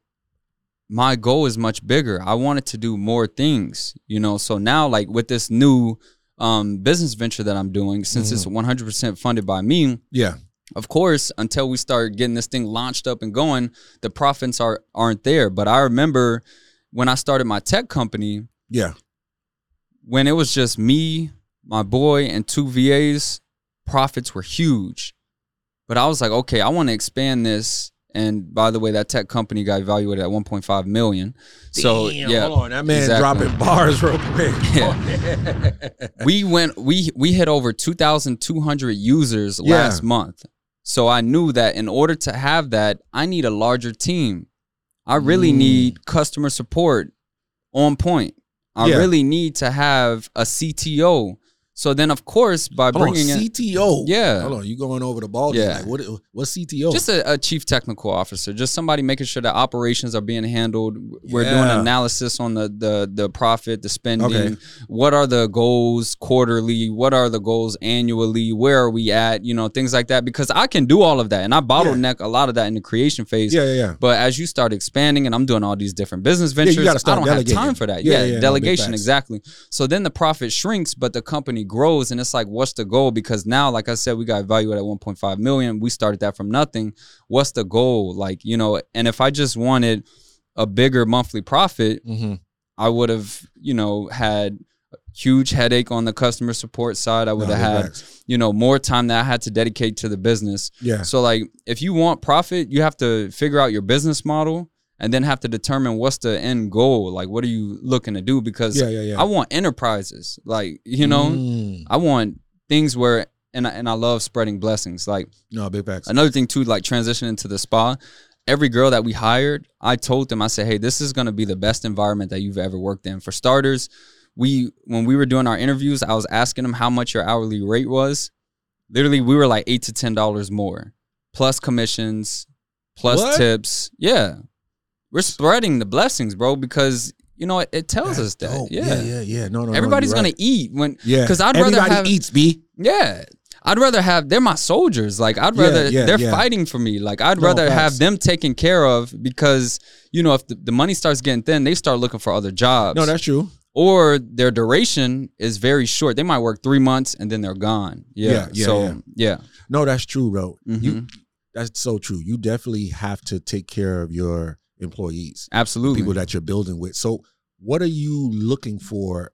my goal is much bigger. I wanted to do more things, you know? So now, like with this new um, business venture that I'm doing, since it's one hundred percent funded by me, Yeah. of course, until we start getting this thing launched up and going, the profits are, aren't there. But I remember when I started my tech company, Yeah. when it was just me, my boy, and two V As, profits were huge. But I was like, okay, I want to expand this. And by the way, that tech company got evaluated at one point five million. So Damn, yeah, hold on. That man exactly. dropping bars real quick. Yeah. we went we we hit over two thousand two hundred users Yeah. last month. So I knew that in order to have that, I need a larger team. I really Mm. need customer support on point. I Yeah. really need to have a C T O. So then, of course, by Hold on, bringing in C T O. Yeah. Hold on, you going over the ball? Yeah. Like, what? What's C T O? just a, a chief technical officer, just somebody making sure that operations are being handled. We're doing Yeah. analysis on the the the profit, the spending. Okay. What are the goals quarterly? What are the goals annually? Where are we at? You know, things like that. Because I can do all of that, and I bottleneck a lot of that in the creation phase. yeah, yeah, yeah. But as you start expanding, and I'm doing all these different business you ventures, gotta I start don't delegating. have time for that. Yeah, Yeah, yeah, no, big delegation, facts. exactly. So then the profit shrinks, but the company grows, and it's like, what's the goal? Because now, like I said, we got evaluated at one point five million. We started that from nothing. What's the goal? Like, you know, and if I just wanted a bigger monthly profit, Mm-hmm. I would have, you know, had a huge headache on the customer support side. I would have had, you know, more time that I had to dedicate to the business. Yeah. So like, if you want profit, you have to figure out your business model and then have to determine what's the end goal. Like, what are you looking to do? Because Yeah, yeah, yeah. I want enterprises. Like, you know, Mm. I want things where, and I, and I love spreading blessings. Like No, big facts. another thing too, like transitioning to the spa. Every girl that we hired, I told them, I said, hey, this is going to be the best environment that you've ever worked in. For starters, we when we were doing our interviews, I was asking them how much your hourly rate was. Literally, we were like eight to ten dollars more, plus commissions, plus What? tips. Yeah, we're spreading the blessings, bro, because you know it, it tells That's us that. dope. Yeah. yeah, yeah, yeah. No, no, no, Everybody's you're gonna right. eat when. Yeah, because I'd rather everybody have. eats, B. Yeah. I'd rather have, they're my soldiers. Like, I'd Yeah, rather, yeah, they're yeah. fighting for me. Like, I'd No, rather facts. have them taken care of because, you know, if the, the money starts getting thin, they start looking for other jobs. No, that's true. Or their duration is very short. They might work three months and then they're gone. Yeah. Yeah, yeah, so, yeah. yeah. No, that's true, bro. You, Mhm. that's so true. You definitely have to take care of your employees, Absolutely. people that you're building with. So, what are you looking for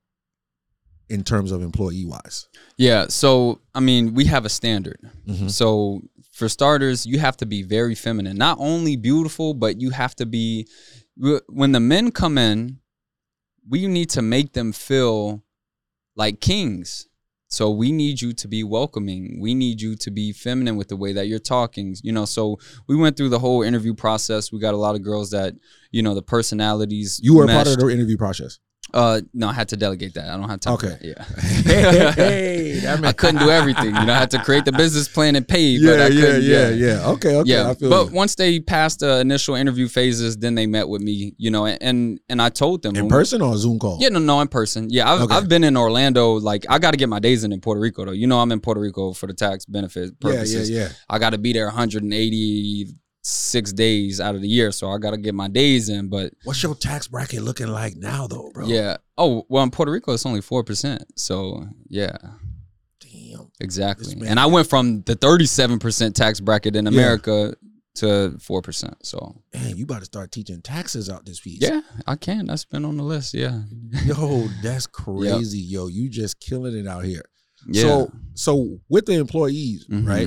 in terms of employee wise? Yeah. So, I mean, we have a standard. Mhm. So, for starters, you have to be very feminine. Not only beautiful, but you have to be, when the men come in, we need to make them feel like kings. So we need you to be welcoming. We need you to be feminine with the way that you're talking. You know, so we went through the whole interview process. We got a lot of girls that, you know, the personalities. You were meshed. part of the interview process. Uh, no, I had to delegate that. I don't have time. Okay. For that. Yeah. hey, hey, that I couldn't do everything. You know, I had to create the business plan and pay. Yeah, but I yeah, couldn't, yeah, yeah. Okay, okay. Yeah. I feel but you. once they passed the initial interview phases, then they met with me. You know, and and I told them In when- person or a Zoom call? Yeah, no, no, in person. Yeah, I've, Okay. I've been in Orlando. Like, I got to get my days in in Puerto Rico, though. You know, I'm in Puerto Rico for the tax benefit Yeah, purposes. yeah, yeah. I got to be there one hundred eighty-six days out of the year, so I got to get my days in. But What's your tax bracket looking like now, though, bro? yeah. Oh, well, in Puerto Rico, it's only four percent. So, yeah. Damn. Exactly. This man- And I went from the thirty-seven percent tax bracket in Yeah. America to four percent. So, Man, you about to start teaching taxes out this piece. yeah, I can. That's been on the list. Yeah. Yo, that's crazy. Yo, you just killing it out here. Yeah. So, so with the employees, Mhm. right?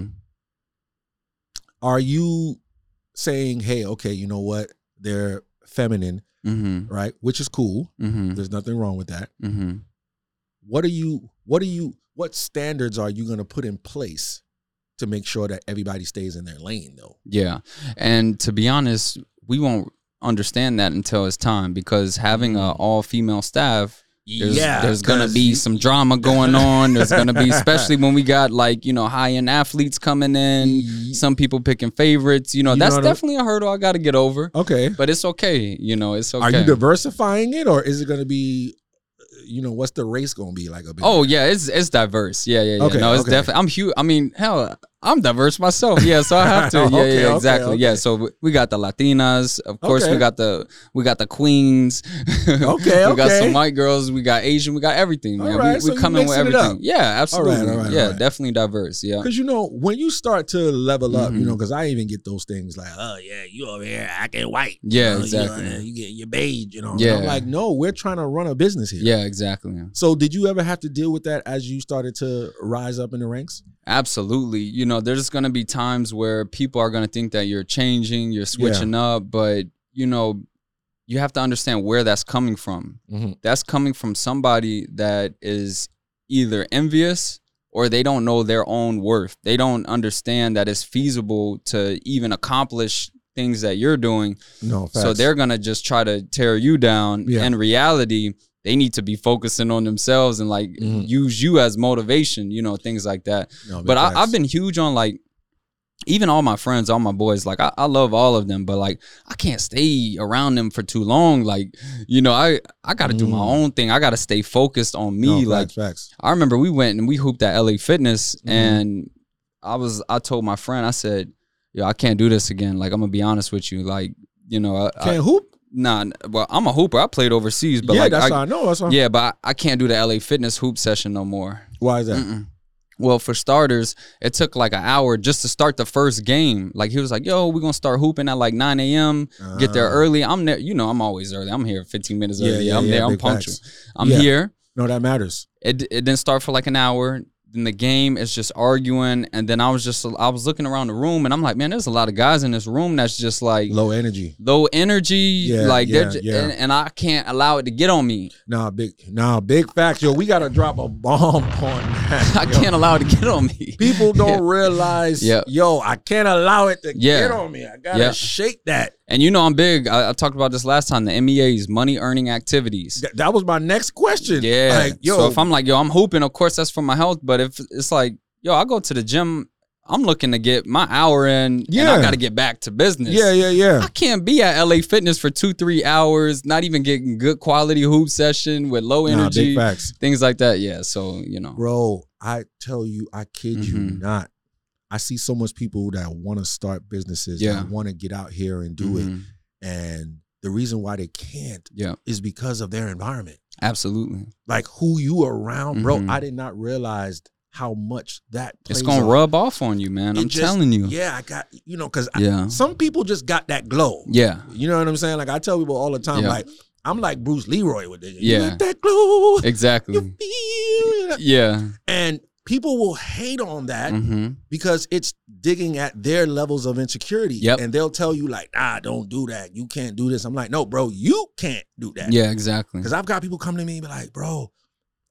Are you saying, hey, okay, you know what? They're feminine, Mm-hmm. right? Which is cool. Mm-hmm. There's nothing wrong with that. Mm-hmm. What are you, what are you, what standards are you going to put in place to make sure that everybody stays in their lane, though? Yeah. And to be honest, we won't understand that until it's time, because having a all female staff, there's, there's going to be some drama going on. There's going to be, especially when we got like, you know, high end athletes coming in, some people picking favorites, you know, You that's know what I- definitely a hurdle I got to get over, Okay. but it's okay. You know, it's okay. Are you diversifying it, or is it going to be, you know, what's the race going to be like? A big Oh yeah, it's it's diverse. Yeah, yeah, yeah. Okay, no, it's okay. definitely. I'm huge. I mean, hell, I'm diverse myself. Yeah, so I have to. Yeah, Okay, yeah, okay, exactly. okay. Yeah, so we got the Latinas, of course. Okay. We got the we got the queens. Okay, we got okay. some white girls. We got Asian. We got everything, man. All right, we so we you coming with mixing it everything. up. Yeah, absolutely. all right, yeah, all right. definitely diverse. Yeah. Because, you know, when you start to level up, you Mhm. know, because I even get those things like, oh, yeah, you over here acting white. Yeah, You know, exactly. You, uh, you get your beige, you know. And Yeah. I'm like, no, we're trying to run a business here. Yeah, exactly. So did you ever have to deal with that as you started to rise up in the ranks? Absolutely. You know, there's going to be times where people are going to think that you're changing, you're switching up, but, you know, you have to understand where that's coming from. Mm-hmm. That's coming from somebody that is either envious or they don't know their own worth. They don't understand that it's feasible to even accomplish things that you're doing. No, facts. So they're going to just try to tear you down. Yeah. In reality, they need to be focusing on themselves and like Mhm. use you as motivation, you know, things like that. No, But I, facts. I've been huge on like, even all my friends, all my boys, like I, I love all of them, but like I can't stay around them for too long. Like, you know, I, I got to do my Mm. own thing. I got to stay focused on me. No, like facts, facts. I remember we went and we hooped at L A Fitness, Mhm. and I was, I told my friend, I said, yo, I can't do this again. Like, I'm gonna be honest with you. Like, you know, I, Can't I, hoop? nah, well, I'm a hooper. I played overseas, but yeah, like, that's I, how I know. That's how. yeah, but I, I can't do the L A Fitness hoop session no more. Why is that? Mm-mm. Well, for starters, it took like an hour just to start the first game. Like he was like, yo, we're gonna start hooping at like nine a.m. Get there Ah. early. I'm there, you know, I'm always early. I'm here fifteen minutes Yeah, early. yeah, I'm yeah, there, I'm big punctual. facts. I'm Yeah. here. No, that matters. It it didn't start for like an hour. Then the game is just arguing, and then I was just I was looking around the room, and I'm like, man, there's a lot of guys in this room that's just like Low energy. low energy, Yeah, like yeah, they're ju- yeah. And, and I can't allow it to get on me. Nah, big, nah, big facts. Yo, we got to drop a bomb on that. I yo. can't allow it to get on me. People don't realize, Yeah. yo, I can't allow it to Yeah. get on me. I gotta Yeah. shake that. And you know I'm big. I, I talked about this last time. The M E As, money earning activities. Th- that was my next question. Yeah. Like, yo, So if I'm like, yo, I'm hooping, of course that's for my health. But if it's like, yo, I go to the gym, I'm looking to get my hour in, and Yeah. I got to get back to business. yeah, yeah, yeah. I can't be at L A Fitness for two, three hours, not even getting good quality hoop session with low Nah, energy, big facts. things like that. Yeah. So, you know. Bro, I tell you, I kid you Mhm. not. I see so much people that want to start businesses, Yeah. that want to get out here and do it. Mhm. And the reason why they can't Yeah. is because of their environment. Absolutely. Like who you around, bro. Mhm. I did not realize how much that plays It's going to on. rub off on you, man. It I'm just- telling you. Yeah, I got, you know, because Yeah. some people just got that glow. Yeah. You know what I'm saying? Like I tell people all the time, Yeah. like, I'm like Bruce Leroy with this. You Yeah. got that glow. Exactly. You feel it. Yeah. And people will hate on that Mm-hmm. because it's digging at their levels of insecurity. Yep. And they'll tell you like, nah, don't do that. You can't do this. I'm like, no, bro, you can't do that. Yeah, exactly. Because I've got people come to me and be like, bro,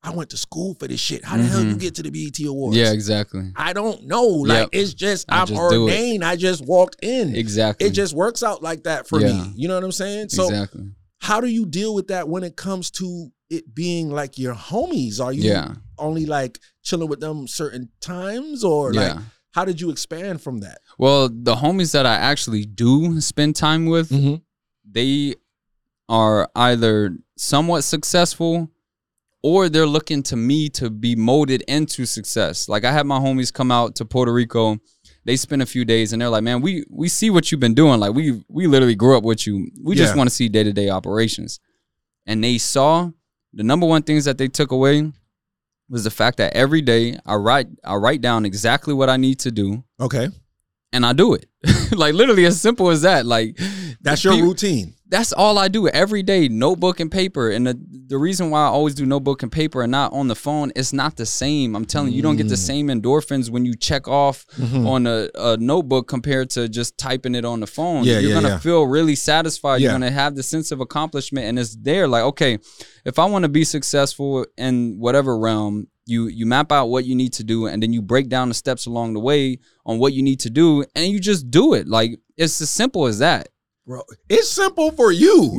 I went to school for this shit. How the mm-hmm. hell you get to the B E T Awards? Yeah, exactly. I don't know. Like, yep. it's just, I I'm just ordained. I just walked in. Exactly. It just works out like that for yeah. me. You know what I'm saying? So exactly. how do you deal with that when it comes to it being like your homies? Are you yeah. only like chilling with them certain times, or yeah. like, how did you expand from that? Well, the homies that I actually do spend time with, mm-hmm. they are either somewhat successful or they're looking to me to be molded into success. Like, I had my homies come out to Puerto Rico. They spent a few days and they're like, man, we we see what you've been doing. Like, we we literally grew up with you. We yeah. just want to see day-to-day operations. And they saw the number one things that they took away was the fact that every day I write I write down exactly what I need to do. Okay. And I do it. Like, literally as simple as that. Like, that's your people, routine. That's all I do every day, notebook and paper. And the, the reason why I always do notebook and paper and not on the phone, it's not the same. I'm telling you, you don't get the same endorphins when you check off mm-hmm. on a, a notebook compared to just typing it on the phone. Yeah, You're yeah, going to yeah. feel really satisfied. Yeah. You're going to have the sense of accomplishment, and it's there. Like, okay, if I want to be successful in whatever realm, You you map out what you need to do, and then you break down the steps along the way on what you need to do, and you just do it. Like, it's as simple as that. Bro, it's simple for you.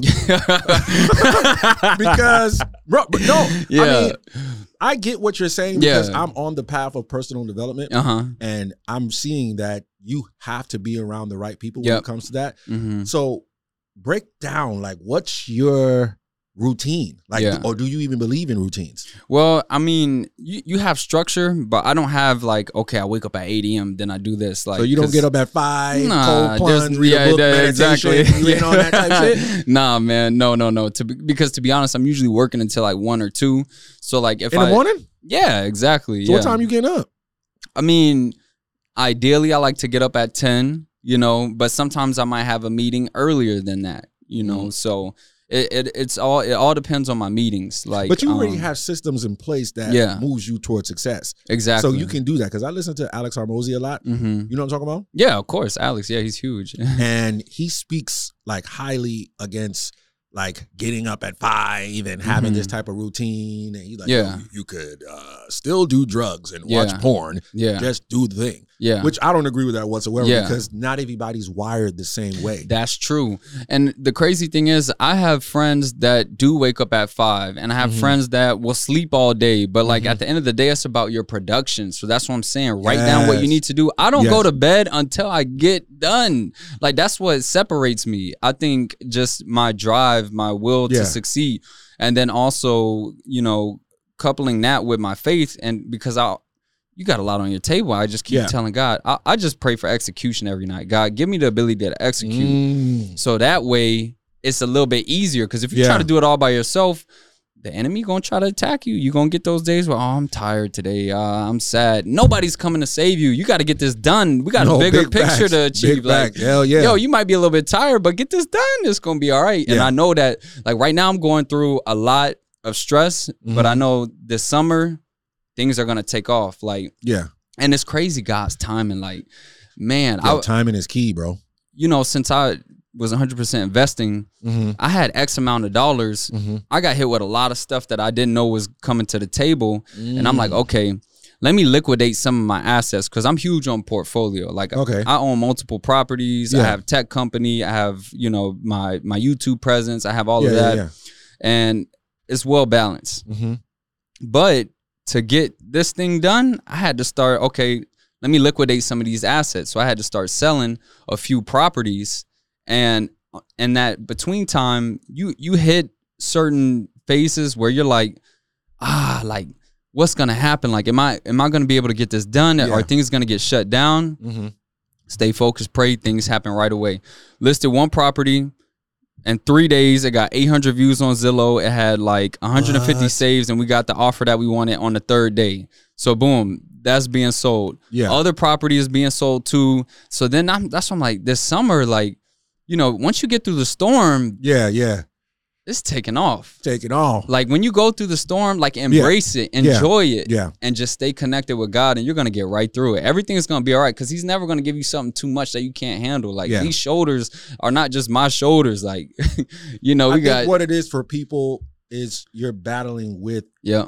Because, bro, no, yeah. I mean, I get what you're saying because yeah. I'm on the path of personal development, uh-huh. and I'm seeing that you have to be around the right people yep. when it comes to that. Mm-hmm. So break down, like, what's your routine? Like, yeah. or do you even believe in routines? Well, I mean, you, you have structure, but I don't have like, okay, I wake up at eight a.m., then I do this. Like, so you don't get up at five, nah, cold plunge, read yeah, a book, yeah, meditation, exactly. you know, that type of shit? Nah, man, no, no, no. To be, because to be honest, I'm usually working until like one or two. So like, if in I, the morning, yeah, exactly. So yeah. what time you getting up? I mean, ideally, I like to get up at ten. You know, but sometimes I might have a meeting earlier than that. You know, mm-hmm. so. It, it it's all it all depends on my meetings. Like, but you already um, have systems in place that yeah. moves you towards success. Exactly. So you can do that, because I listen to Alex Hormozi a lot. Mm-hmm. You know what I'm talking about? Yeah, of course, Alex. Yeah, he's huge, and he speaks like highly against like getting up at five and having mm-hmm. this type of routine. And he's like, yeah, you, you could uh, still do drugs and watch yeah. porn. Yeah, just do the thing. Yeah, which I don't agree with that whatsoever, yeah. because not everybody's wired the same way. That's true. And the crazy thing is, I have friends that do wake up at five, and I have mm-hmm. friends that will sleep all day. But like mm-hmm. at the end of the day, it's about your production. So that's what I'm saying. Write yes. down what you need to do. I don't yes. go to bed until I get done. Like, that's what separates me. I think just my drive, my will yeah. to succeed, and then also, you know, coupling that with my faith, and because I. You got a lot on your table. I just keep yeah. telling God, I, I just pray for execution every night. God, give me the ability to execute. Mm. So that way it's a little bit easier. Because if you yeah. try to do it all by yourself, the enemy going to try to attack you. You're going to get those days where, oh, I'm tired today. Uh, I'm sad. Nobody's coming to save you. You got to get this done. We got no, a bigger picture facts. to achieve. Big like, back. Hell yeah. Yo, you might be a little bit tired, but get this done. It's going to be all right. Yeah. And I know that, like, right now I'm going through a lot of stress, mm-hmm. but I know this summer things are going to take off. Like, yeah. And it's crazy, God's timing. Like, man, Yo, I, timing is key, bro. You know, since I was one hundred percent investing, mm-hmm. I had X amount of dollars. Mm-hmm. I got hit with a lot of stuff that I didn't know was coming to the table. Mm. And I'm like, okay, let me liquidate some of my assets, because I'm huge on portfolio. Like, okay. I own multiple properties. Yeah. I have tech company. I have, you know, my, my YouTube presence. I have all yeah, of that. Yeah, yeah. And it's well balanced. Mm-hmm. But to get this thing done, I had to start, okay, let me liquidate some of these assets. So I had to start selling a few properties. And in that between time, you you hit certain phases where you're like, ah, like, what's gonna happen? Like, am I am I gonna be able to get this done? Yeah. Are things gonna get shut down? Mm-hmm. Stay focused, pray, things happen right away. Listed one property. In three days, it got eight hundred views on Zillow. It had like one hundred fifty what? saves, and we got the offer that we wanted on the third day. So boom, that's being sold. Yeah. Other property is being sold too. So then I'm, that's why I'm like, this summer, like, you know, once you get through the storm, yeah, yeah, it's taking off. Taking off. Like, when you go through the storm, like, embrace yeah. it, enjoy yeah. it, yeah. and just stay connected with God, and you're gonna get right through it. Everything's gonna be all right, because He's never gonna give you something too much that you can't handle. Like, yeah. these shoulders are not just my shoulders. Like, you know, we I got think what it is for people is you're battling with yeah.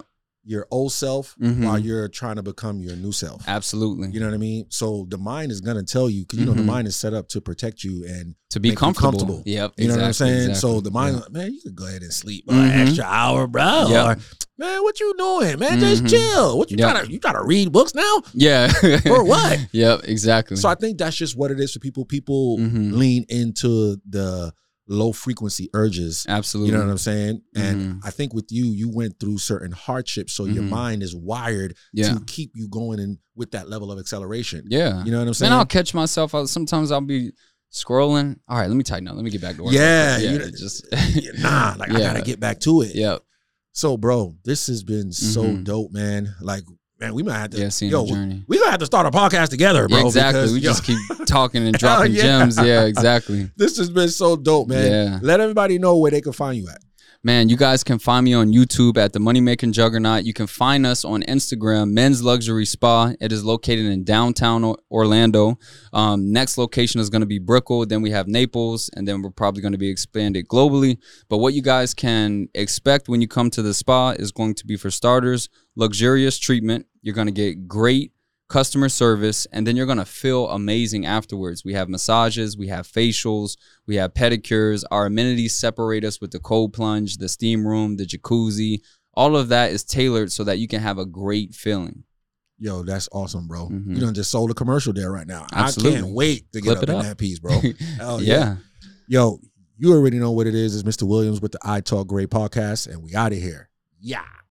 your old self Mhm. while you're trying to become your new self. Absolutely. You know what I mean? So the mind is gonna tell you, because you know the Mhm. mind is set up to protect you and To be make you comfortable. comfortable. Yep. You know what I'm exactly, saying? So exactly. the mind, Yeah. like, man, you could go ahead and sleep Mhm. an extra hour, bro. Yep. Or, man, what you doing, man? Just Mhm. chill. What you Yep. gotta you gotta read books now? Yeah. For what? Yep. Exactly. So I think that's just what it is for people. People Mhm. lean into the low frequency urges. Absolutely. You know what I'm saying? And Mhm. I think with you, you went through certain hardships, so your Mhm. mind is wired Yeah. to keep you going in with that level of acceleration. Yeah. You know what I'm saying? Then I'll catch myself. I'll, sometimes I'll be scrolling. All right, let me tighten up. Let me get back to work. Yeah, yeah. you know, just nah, like I Yeah. gotta get back to it. Yep. So, bro, this has been so Mhm. dope, man. Like, man, we might have to. Yeah. Seeing yo, the journey. we gonna have to start a podcast together, bro. Yeah, exactly. because, We yo, just keep talking and dropping yeah. gems. Yeah. Exactly. this has been so dope, man. Yeah. Let everybody know where they can find you at. Man, you guys can find me on YouTube at the Money Making Juggernaut. You can find us on Instagram, Men's Luxury Spa. It is located in downtown O- Orlando. Um, next location is going to be Brickell. Then we have Naples, and then we're probably going to be expanded globally. But what you guys can expect when you come to the spa is going to be, for starters, luxurious treatment. You're going to get great customer service, and then you're going to feel amazing afterwards. We have massages, we have facials, we have pedicures. Our amenities separate us with the cold plunge, the steam room, the jacuzzi. All of that is tailored so that you can have a great feeling. Yo, that's awesome, bro. Mhm. You done just sold a commercial there right now. Absolutely. I can't wait to get Clip up it in up. that piece, bro. Hell yeah. Yeah. Yo, you already know what it is. It's Mister Williams with the I Talk Great podcast, and we out of here. Yeah.